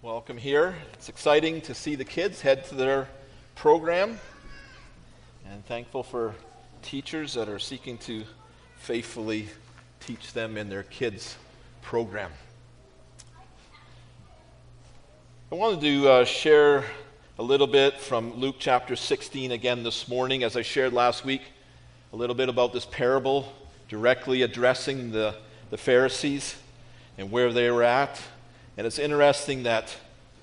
Welcome here. It's exciting to see the kids head to their program, and thankful for teachers that are seeking to faithfully teach them in their kids' program. I wanted to share a little bit from Luke chapter 16 again this morning, as I shared last week, a little bit about this parable directly addressing the Pharisees and where they were at. And it's interesting that,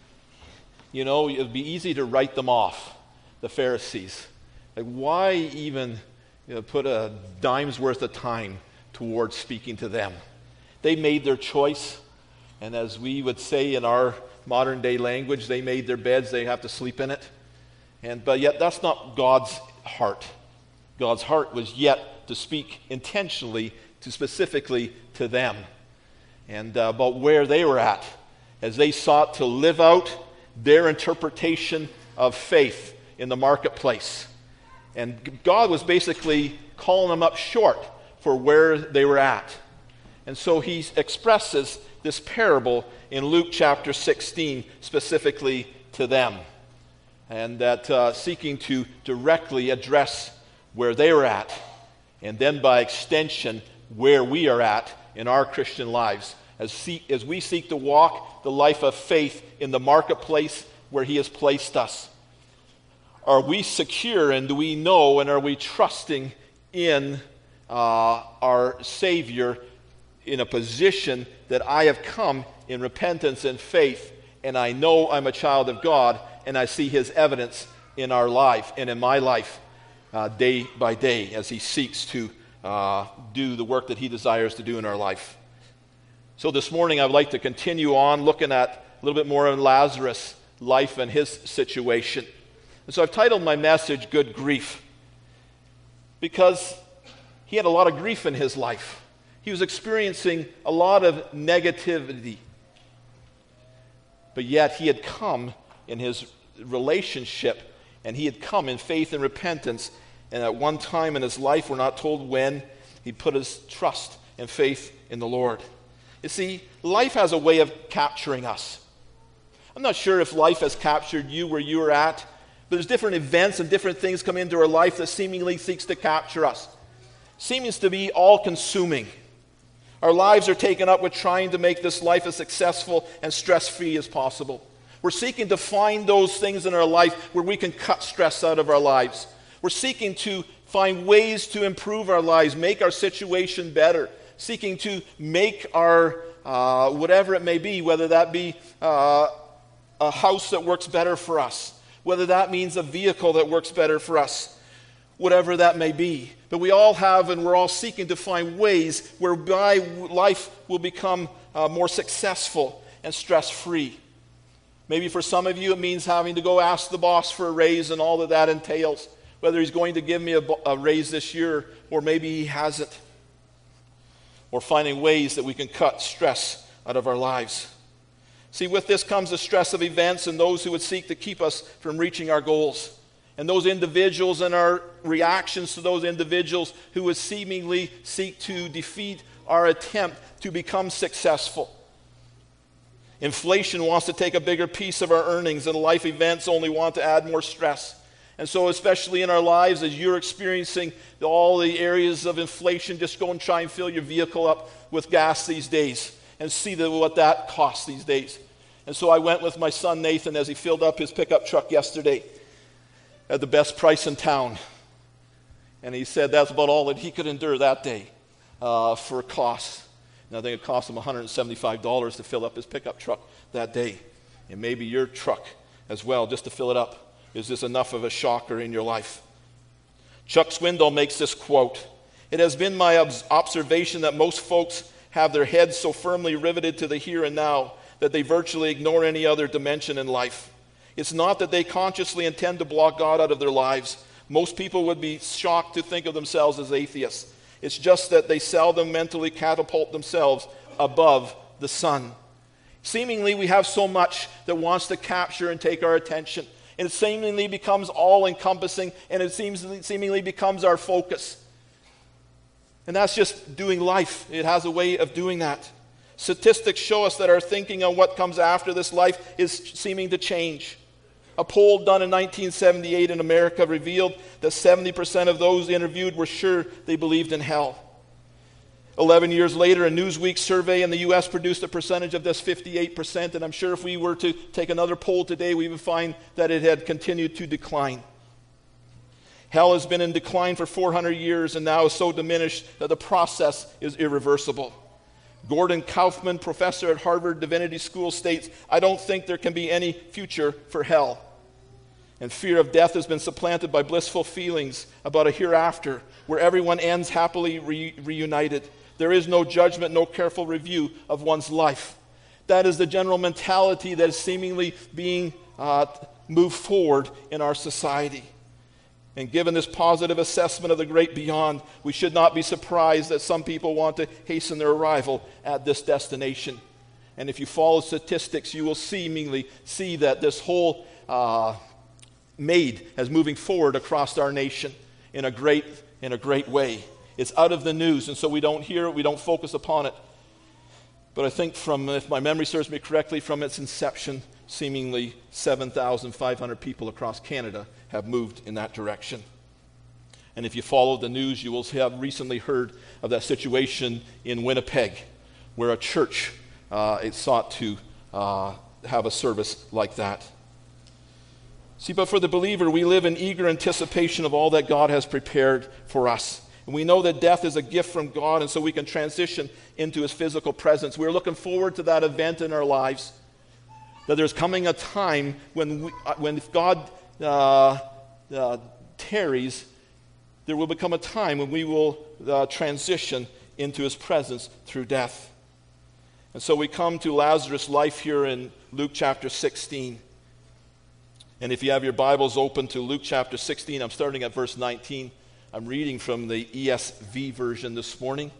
it would be easy to write them off, the Pharisees. Like, why even put a dime's worth of time towards speaking to them? They made their choice, and as we would say in our modern day language, they made their beds, they have to sleep in it. But yet that's not God's heart. God's heart was yet to speak intentionally, specifically to them, and about where they were at as they sought to live out their interpretation of faith in the marketplace. And God was basically calling them up short for where they were at. And so he expresses this parable in Luke chapter 16 specifically to them, and that seeking to directly address where they were at, and then by extension where we are at in our Christian lives as we seek to walk the life of faith in the marketplace where he has placed us. Are we secure, and do we know, and are we trusting in our Savior in a position that I have come in repentance and faith, and I know I'm a child of God, and I see his evidence in our life and in my life day by day as he seeks to do the work that he desires to do in our life. So this morning I'd like to continue on looking at a little bit more of Lazarus' life and his situation. And so I've titled my message, Good Grief, because he had a lot of grief in his life. He was experiencing a lot of negativity. But yet he had come in his relationship, and he had come in faith and repentance. And at one time in his life, we're not told when, he put his trust and faith in the Lord. You see, life has a way of capturing us. I'm not sure if life has captured you where you are at, but there's different events and different things come into our life that seemingly seeks to capture us. Seems to be all-consuming. Our lives are taken up with trying to make this life as successful and stress-free as possible. We're seeking to find those things in our life where we can cut stress out of our lives. We're seeking to find ways to improve our lives, make our situation better, seeking to make our, whatever it may be, whether that be a house that works better for us, whether that means a vehicle that works better for us, whatever that may be. But we all have, and we're all seeking to find ways whereby life will become more successful and stress-free. Maybe for some of you it means having to go ask the boss for a raise and all that that entails, whether he's going to give me a raise this year or maybe he hasn't. Or finding ways that we can cut stress out of our lives. See, with this comes the stress of events and those who would seek to keep us from reaching our goals. And those individuals and our reactions to those individuals who would seemingly seek to defeat our attempt to become successful. Inflation wants to take a bigger piece of our earnings, and life events only want to add more stress. And so especially in our lives, as you're experiencing all the areas of inflation, just go and try and fill your vehicle up with gas these days and see what that costs these days. And so I went with my son Nathan as he filled up his pickup truck yesterday at the best price in town. And he said that's about all that he could endure that day for costs. And I think it cost him $175 to fill up his pickup truck that day. And maybe your truck as well, just to fill it up. Is this enough of a shocker in your life? Chuck Swindoll makes this quote, "It has been my observation that most folks have their heads so firmly riveted to the here and now that they virtually ignore any other dimension in life. It's not that they consciously intend to block God out of their lives. Most people would be shocked to think of themselves as atheists. It's just that they seldom mentally catapult themselves above the sun. Seemingly, we have so much that wants to capture and take our attention. And it seemingly becomes all-encompassing, and it seemingly becomes our focus. And that's just doing life. It has a way of doing that. Statistics show us that our thinking on what comes after this life is seeming to change. A poll done in 1978 in America revealed that 70% of those interviewed were sure they believed in hell. 11 years later, a Newsweek survey in the U.S. produced a percentage of this 58%, and I'm sure if we were to take another poll today, we would find that it had continued to decline. Hell has been in decline for 400 years and now is so diminished that the process is irreversible. Gordon Kaufman, professor at Harvard Divinity School, states, "I don't think there can be any future for hell." And fear of death has been supplanted by blissful feelings about a hereafter where everyone ends happily reunited. There is no judgment, no careful review of one's life. That is the general mentality that is seemingly being moved forward in our society. And given this positive assessment of the great beyond, we should not be surprised that some people want to hasten their arrival at this destination. And if you follow statistics, you will seemingly see that this whole maid is moving forward across our nation in a great way. It's out of the news, and so we don't hear it, we don't focus upon it. But I think if my memory serves me correctly, from its inception, seemingly 7,500 people across Canada have moved in that direction. And if you follow the news, you will have recently heard of that situation in Winnipeg, where a church sought to have a service like that. See, but for the believer, we live in eager anticipation of all that God has prepared for us. And we know that death is a gift from God, and so we can transition into his physical presence. We're looking forward to that event in our lives, that there's coming a time when if God tarries, there will become a time when we will transition into his presence through death. And so we come to Lazarus' life here in Luke chapter 16. And if you have your Bibles open to Luke chapter 16, I'm starting at verse 19. I'm reading from the ESV version this morning.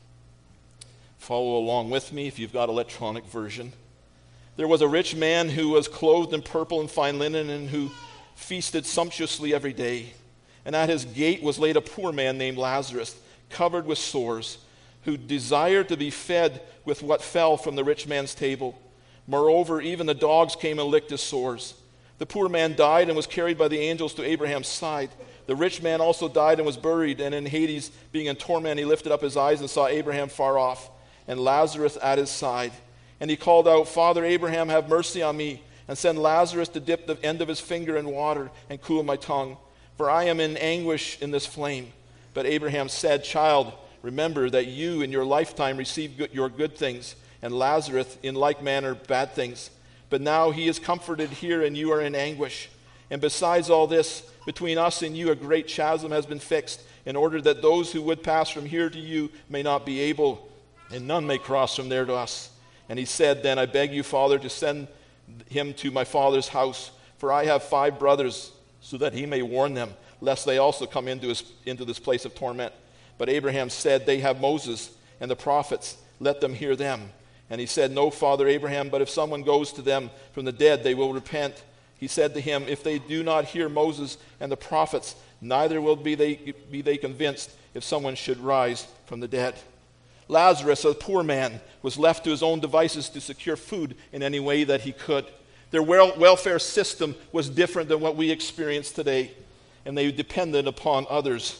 Follow along with me if you've got electronic version. There was a rich man who was clothed in purple and fine linen and who feasted sumptuously every day. And at his gate was laid a poor man named Lazarus, covered with sores, who desired to be fed with what fell from the rich man's table. Moreover, even the dogs came and licked his sores. The poor man died and was carried by the angels to Abraham's side. The rich man also died and was buried, and in Hades, being in torment, he lifted up his eyes and saw Abraham far off, and Lazarus at his side. And he called out, "Father Abraham, have mercy on me, and send Lazarus to dip the end of his finger in water and cool my tongue, for I am in anguish in this flame." But Abraham said, "Child, remember that you in your lifetime received your good things, and Lazarus in like manner bad things. But now he is comforted here, and you are in anguish. And besides all this, between us and you a great chasm has been fixed, in order that those who would pass from here to you may not be able, and none may cross from there to us." And he said, "Then I beg you, Father, to send him to my father's house, for I have 5 brothers, so that he may warn them, lest they also come into this place of torment." But Abraham said, "They have Moses and the prophets, let them hear them." And he said, "No, Father Abraham, but if someone goes to them from the dead, they will repent." He said to him, "If they do not hear Moses and the prophets, neither will be they convinced if someone should rise from the dead." Lazarus, a poor man, was left to his own devices to secure food in any way that he could. Their welfare system was different than what we experience today, and they depended upon others.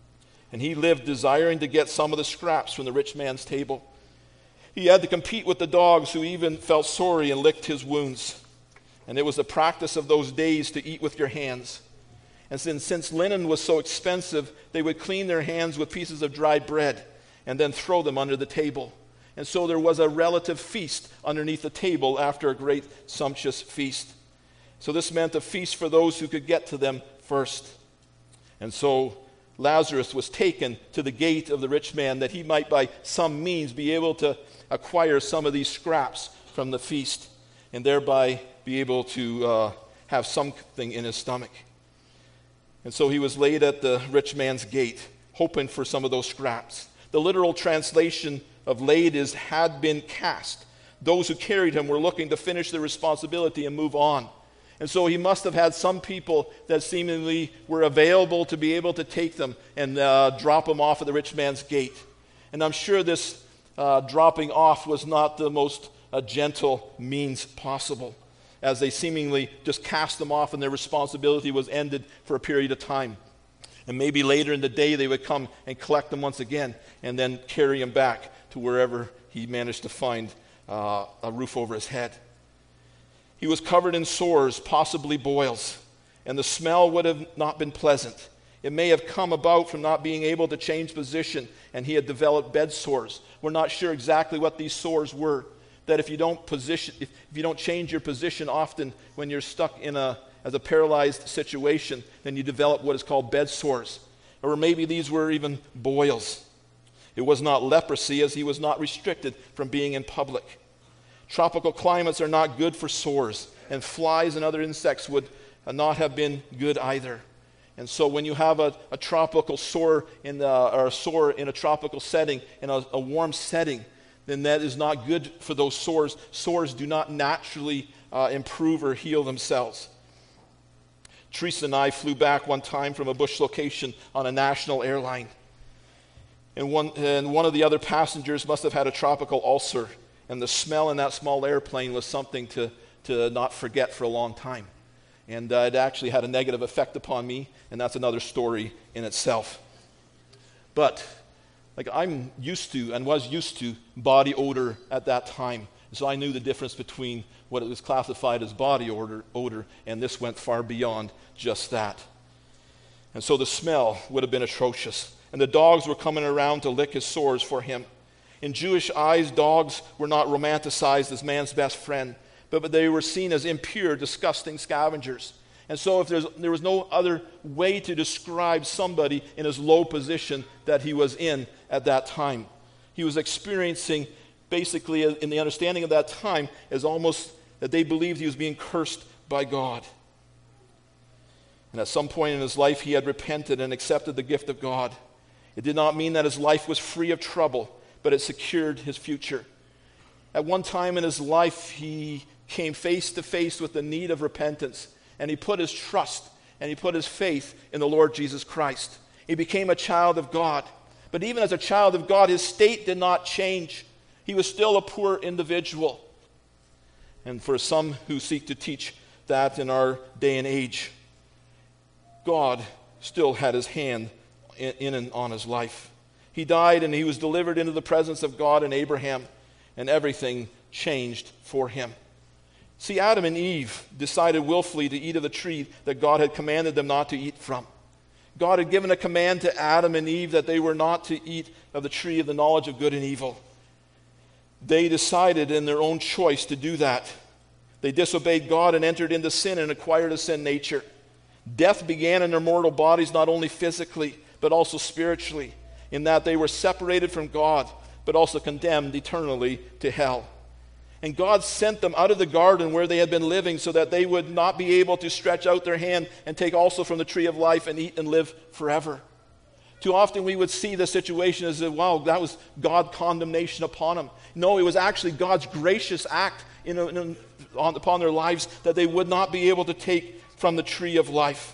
And he lived desiring to get some of the scraps from the rich man's table. He had to compete with the dogs, who even felt sorry and licked his wounds. And it was the practice of those days to eat with your hands. And since linen was so expensive, they would clean their hands with pieces of dried bread and then throw them under the table. And so there was a relative feast underneath the table after a great sumptuous feast. So this meant a feast for those who could get to them first. And so Lazarus was taken to the gate of the rich man, that he might by some means be able to acquire some of these scraps from the feast, and thereby be able to have something in his stomach. And so he was laid at the rich man's gate, hoping for some of those scraps. The literal translation of laid is had been cast. Those who carried him were looking to finish their responsibility and move on. And so he must have had some people that seemingly were available to be able to take them and drop them off at the rich man's gate. And I'm sure this dropping off was not the most gentle means possible, as they seemingly just cast them off and their responsibility was ended for a period of time. And maybe later in the day they would come and collect them once again and then carry him back to wherever he managed to find a roof over his head. He was covered in sores, possibly boils, and the smell would have not been pleasant. It may have come about from not being able to change position, and he had developed bed sores. We're not sure exactly what these sores were. That if you don't change your position often when you're stuck as a paralyzed situation, then you develop what is called bed sores. Or maybe these were even boils. It was not leprosy, as he was not restricted from being in public. Tropical climates are not good for sores, and flies and other insects would not have been good either. And so when you have a tropical sore or a sore in a tropical setting, in a warm setting, then that is not good for those sores. Sores do not naturally improve or heal themselves. Teresa and I flew back one time from a bush location on a national airline. And one of the other passengers must have had a tropical ulcer, and the smell in that small airplane was something to not forget for a long time. And it actually had a negative effect upon me, and that's another story in itself. But I'm used to and was used to body odor at that time. So I knew the difference between what it was classified as body odor, and this went far beyond just that. And so the smell would have been atrocious. And the dogs were coming around to lick his sores for him. In Jewish eyes, dogs were not romanticized as man's best friend, but they were seen as impure, disgusting scavengers. And so if there was no other way to describe somebody in his low position that he was in at that time. He was experiencing, basically, in the understanding of that time, as almost that they believed he was being cursed by God. And at some point in his life, he had repented and accepted the gift of God. It did not mean that his life was free of trouble, but it secured his future. At one time in his life, he came face to face with the need of repentance, and he put his trust and he put his faith in the Lord Jesus Christ. He became a child of God. But even as a child of God, his state did not change. He was still a poor individual. And for some who seek to teach that in our day and age, God still had his hand in and on his life. He died and he was delivered into the presence of God and Abraham, and everything changed for him. See, Adam and Eve decided willfully to eat of the tree that God had commanded them not to eat from. God had given a command to Adam and Eve that they were not to eat of the tree of the knowledge of good and evil. They decided in their own choice to do that. They disobeyed God and entered into sin and acquired a sin nature. Death began in their mortal bodies, not only physically, but also spiritually, in that they were separated from God, but also condemned eternally to hell. And God sent them out of the garden where they had been living so that they would not be able to stretch out their hand and take also from the tree of life and eat and live forever. Too often we would see the situation as, wow, that was God's condemnation upon them. No, it was actually God's gracious act upon their lives that they would not be able to take from the tree of life.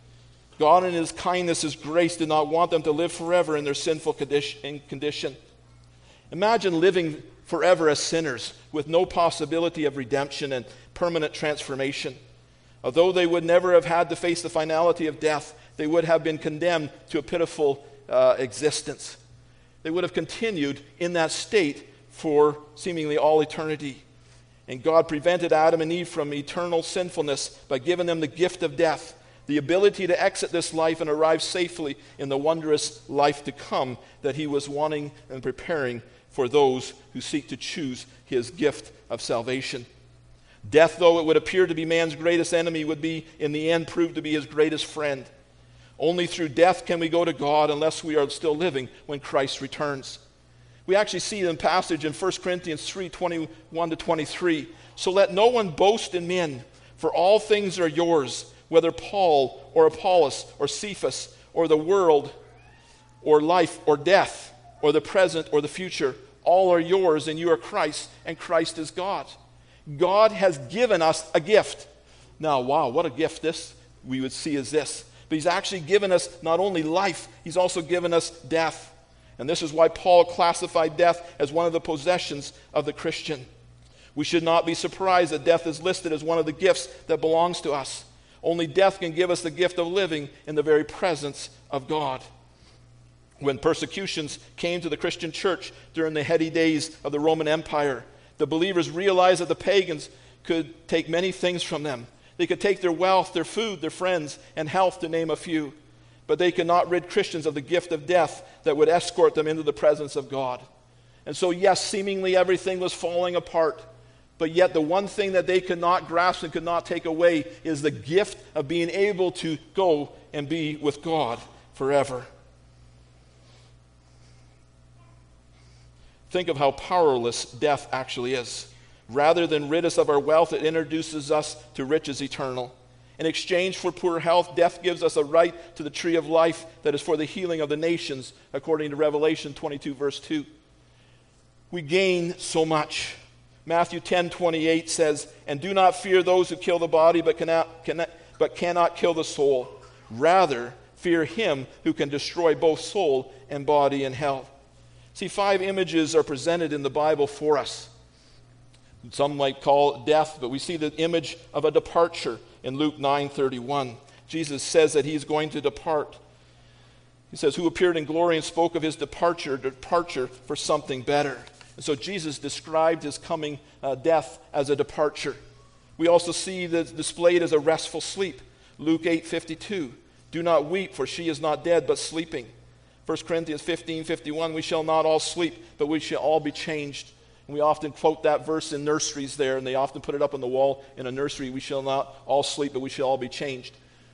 God in his kindness, his grace, did not want them to live forever in their sinful condition. Imagine living forever as sinners with no possibility of redemption and permanent transformation. Although they would never have had to face the finality of death, they would have been condemned to a pitiful existence. They would have continued in that state for seemingly all eternity. And God prevented Adam and Eve from eternal sinfulness by giving them the gift of death, the ability to exit this life and arrive safely in the wondrous life to come that he was wanting and preparing for those who seek to choose his gift of salvation. Death, though it would appear to be man's greatest enemy, would be in the end proved to be his greatest friend. Only through death can we go to God unless we are still living when Christ returns. We actually see the passage in 1 Corinthians 3:21-23. So let no one boast in men, for all things are yours, whether Paul or Apollos or Cephas or the world or life or death or the present or the future. All are yours, and you are Christ, and Christ is God. God has given us a gift. Now, wow, what a gift this we would see as this. But he's actually given us not only life, he's also given us death. And this is why Paul classified death as one of the possessions of the Christian. We should not be surprised that death is listed as one of the gifts that belongs to us. Only death can give us the gift of living in the very presence of God. When persecutions came to the Christian church during the heady days of the Roman Empire, the believers realized that the pagans could take many things from them. They could take their wealth, their food, their friends, and health, to name a few. But they could not rid Christians of the gift of death that would escort them into the presence of God. And so, yes, seemingly everything was falling apart. But yet the one thing that they could not grasp and could not take away is the gift of being able to go and be with God forever. Think of how powerless death actually is. Rather than rid us of our wealth, it introduces us to riches eternal. In exchange for poor health, death gives us a right to the tree of life that is for the healing of the nations, according to Revelation 22, verse 2. We gain so much. Matthew 10:28 says, "And do not fear those who kill the body but cannot kill the soul. Rather, fear him who can destroy both soul and body in hell." See, 5 images are presented in the Bible for us. Some might call it death, but we see the image of a departure in Luke 9:31. Jesus says that he's going to depart. He says, "Who appeared in glory and spoke of his departure for something better." And so Jesus described his coming death as a departure. We also see that displayed as a restful sleep. Luke 8:52. "Do not weep, for she is not dead, but sleeping." 1 Corinthians 15:51. "We shall not all sleep, but we shall all be changed." And we often quote that verse in nurseries there, and they often put it up on the wall in a nursery. We shall not all sleep, but we shall all be changed.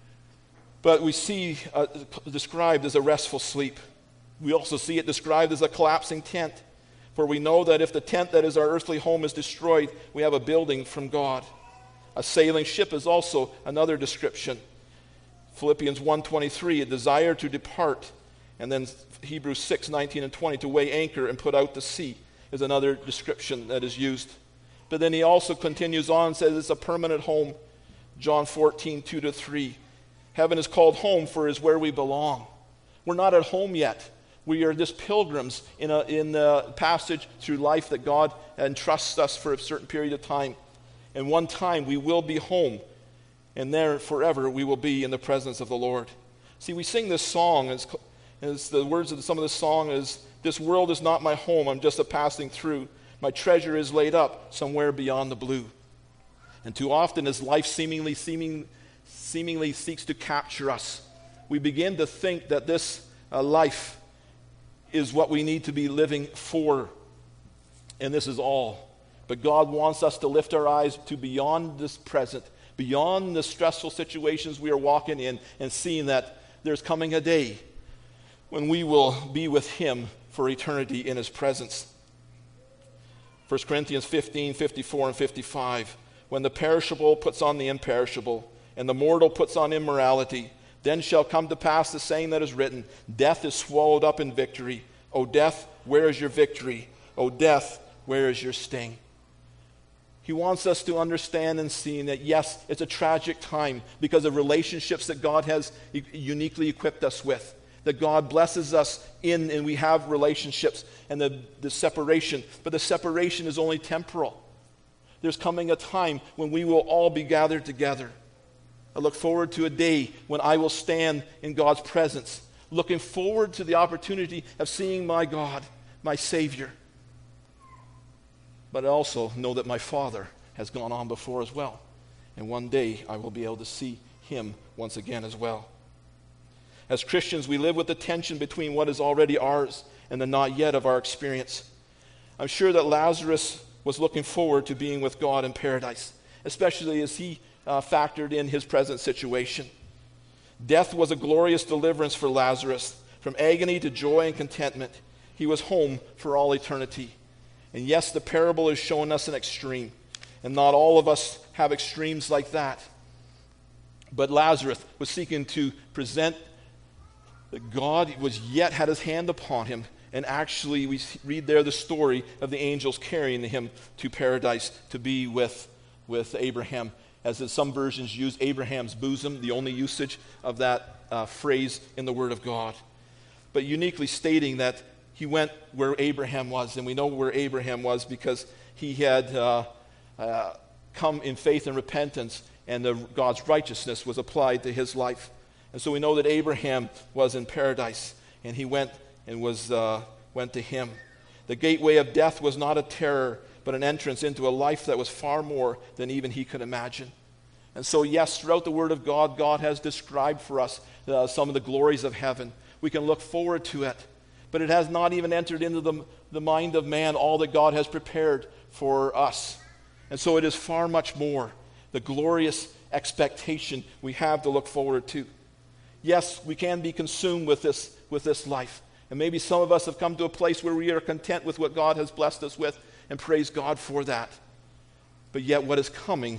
But we see described as a restful sleep. We also see it described as a collapsing tent. For we know that if the tent that is our earthly home is destroyed, we have a building from God. A sailing ship is also another description. Philippians 1:23, a desire to depart. And then Hebrews 6:19 and 20, to weigh anchor and put out to sea, is another description that is used. But then he also continues on and says it's a permanent home. John 14:2-3. Heaven is called home, for it is where we belong. We're not at home yet. We are just pilgrims in the passage through life that God entrusts us for a certain period of time. And one time we will be home, and there forever we will be in the presence of the Lord. See, we sing this song, as the words of some of this song is, "This world is not my home, I'm just a passing through. My treasure is laid up somewhere beyond the blue." And too often as life seemingly seeks to capture us, we begin to think that this life is what we need to be living for, and this is all. But God wants us to lift our eyes to beyond this present, beyond the stressful situations we are walking in, and seeing that there's coming a day when we will be with him for eternity in his presence. 1 Corinthians 15:54 and 55. "When the perishable puts on the imperishable, and the mortal puts on immorality, then shall come to pass the saying that is written, death is swallowed up in victory. O death, where is your victory? O death, where is your sting?" He wants us to understand and see that, yes, it's a tragic time because of relationships that God has uniquely equipped us with, that God blesses us in, and we have relationships, and the separation. But the separation is only temporal. There's coming a time when we will all be gathered together. I look forward to a day when I will stand in God's presence, looking forward to the opportunity of seeing my God, my Savior. But I also know that my Father has gone on before as well. And one day I will be able to see him once again as well. As Christians, we live with the tension between what is already ours and the not yet of our experience. I'm sure that Lazarus was looking forward to being with God in paradise, especially as he factored in his present situation. Death was a glorious deliverance for Lazarus. From agony to joy and contentment, he was home for all eternity. And yes, the parable is showing us an extreme, and not all of us have extremes like that. But Lazarus was seeking to present that God was yet had his hand upon him, and actually we read there the story of the angels carrying him to paradise to be with Abraham. As in some versions use Abraham's bosom, the only usage of that phrase in the Word of God. But uniquely stating that he went where Abraham was. And we know where Abraham was because he had come in faith and repentance, and God's righteousness was applied to his life. And so we know that Abraham was in paradise, and he went and went to him. The gateway of death was not a terror, but an entrance into a life that was far more than even he could imagine. And so, yes, throughout the Word of God, God has described for us some of the glories of heaven. We can look forward to it, but it has not even entered into the mind of man all that God has prepared for us. And so it is far much more, the glorious expectation we have to look forward to. Yes, we can be consumed with this life. And maybe some of us have come to a place where we are content with what God has blessed us with, and praise God for that. But yet what is coming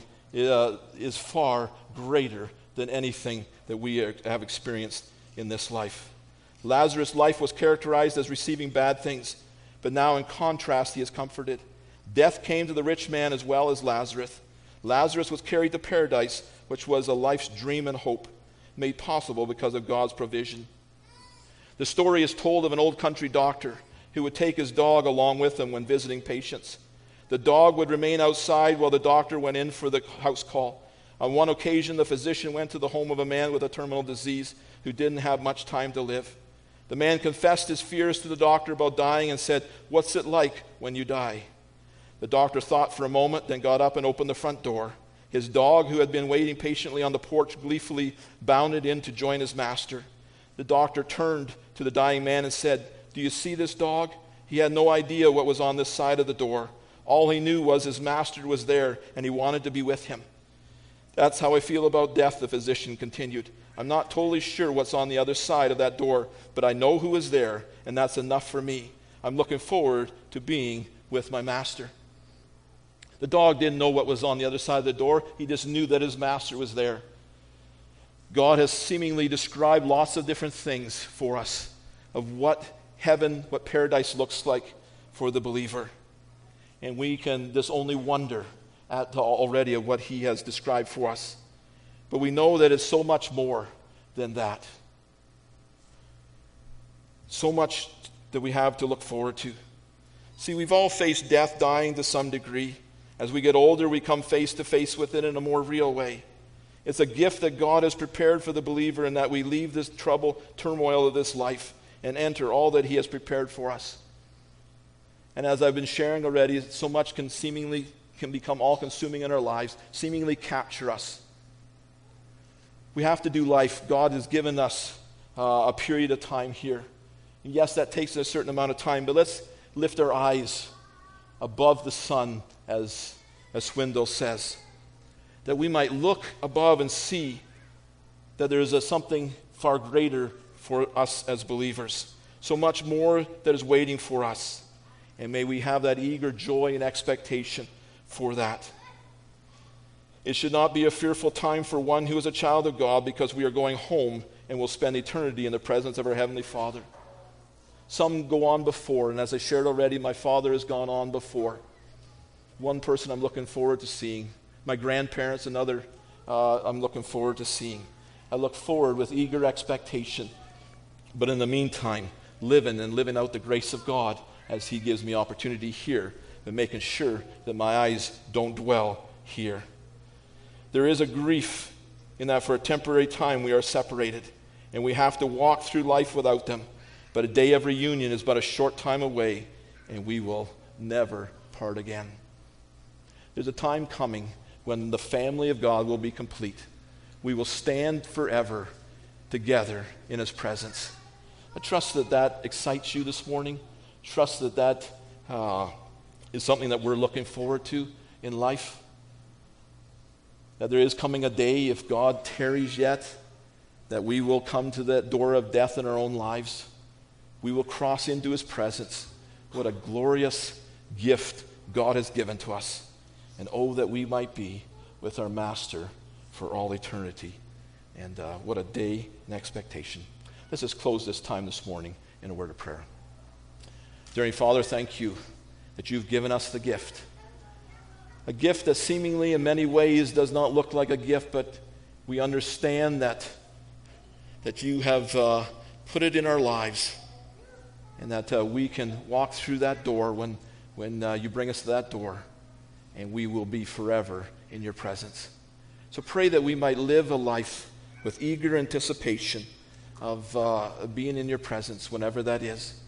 is far greater than anything that we have experienced in this life. Lazarus' life was characterized as receiving bad things, but now in contrast he is comforted. Death came to the rich man as well as Lazarus. Lazarus was carried to paradise, which was a life's dream and hope, made possible because of God's provision. The story is told of an old country doctor who would take his dog along with him when visiting patients. The dog would remain outside while the doctor went in for the house call. On one occasion, the physician went to the home of a man with a terminal disease who didn't have much time to live. The man confessed his fears to the doctor about dying and said, "What's it like when you die?" The doctor thought for a moment, then got up and opened the front door. His dog, who had been waiting patiently on the porch, gleefully bounded in to join his master. The doctor turned to the dying man and said, "Do you see this dog?" He had no idea what was on this side of the door. All he knew was his master was there, and he wanted to be with him. "That's how I feel about death," the physician continued. "I'm not totally sure what's on the other side of that door, but I know who is there, and that's enough for me. I'm looking forward to being with my master." The dog didn't know what was on the other side of the door. He just knew that his master was there. God has seemingly described lots of different things for us of what heaven, what paradise looks like for the believer. And we can just only wonder at already of what he has described for us. But we know that it's so much more than that. So much that we have to look forward to. See, we've all faced death, dying to some degree. As we get older, we come face to face with it in a more real way. It's a gift that God has prepared for the believer, in that we leave this trouble, turmoil of this life and enter all that he has prepared for us. And as I've been sharing already, so much can become all-consuming in our lives, seemingly capture us. We have to do life. God has given us a period of time here. And yes, that takes a certain amount of time, but let's lift our eyes above the sun, as Swindoll says, that we might look above and see that there is something far greater for us as believers, so much more that is waiting for us. And may we have that eager joy and expectation for that. It should not be a fearful time for one who is a child of God, because we are going home and will spend eternity in the presence of our Heavenly Father. Some go on before, and as I shared already, my father has gone on before. One person I'm looking forward to seeing. My grandparents, another I'm looking forward to seeing. I look forward with eager expectation. But in the meantime, living out the grace of God as he gives me opportunity here, and making sure that my eyes don't dwell here. There is a grief in that for a temporary time we are separated, and we have to walk through life without them. But a day of reunion is but a short time away, and we will never part again. There's a time coming when the family of God will be complete. We will stand forever together in his presence. I trust that excites you this morning. Trust that is something that we're looking forward to in life. That there is coming a day, if God tarries yet, that we will come to that door of death in our own lives. We will cross into his presence. What a glorious gift God has given to us. And oh, that we might be with our Master for all eternity. And what a day and expectation. Let's just close this time this morning in a word of prayer. Dear Father, thank you that you've given us the gift. A gift that seemingly in many ways does not look like a gift, but we understand that you have put it in our lives. and that we can walk through that door when you bring us to that door, and we will be forever in your presence. So pray that we might live a life with eager anticipation of being in your presence whenever that is.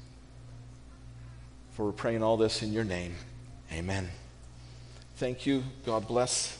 For we're praying all this in your name. Amen. Thank you. God bless.